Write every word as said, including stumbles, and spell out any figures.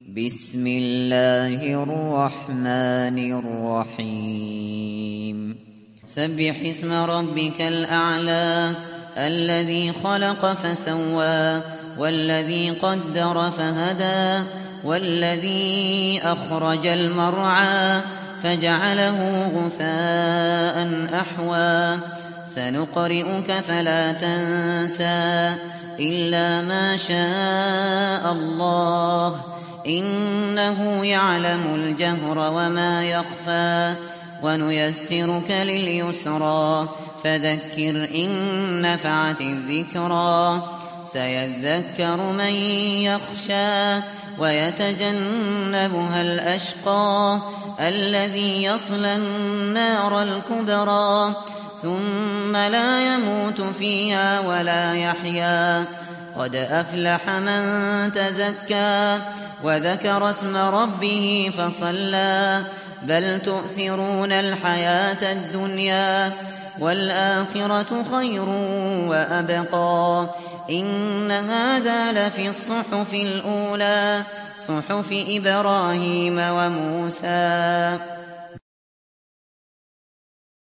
بسم الله الرحمن الرحيم سبح اسم ربك الأعلى الذي خلق فسوى والذي قدر فهدى والذي أخرج المرعى فجعله غثاء أحوى سنقرئك فلا تنسى إلا ما شاء الله إنه يعلم الجهر وما يخفى ونيسرك لليسرى فذكر إن نفعت الذكرى سيذكر من يخشى ويتجنبها الأشقى الذي يصلى النار الكبرى ثم لا يموت فيها ولا يحيا قد أفلح من تزكى وذكر اسم ربه فصلى بل تؤثرون الحياة الدنيا والآخرة خير وأبقى إن هذا لفي الصحف الأولى صحف إبراهيم وموسى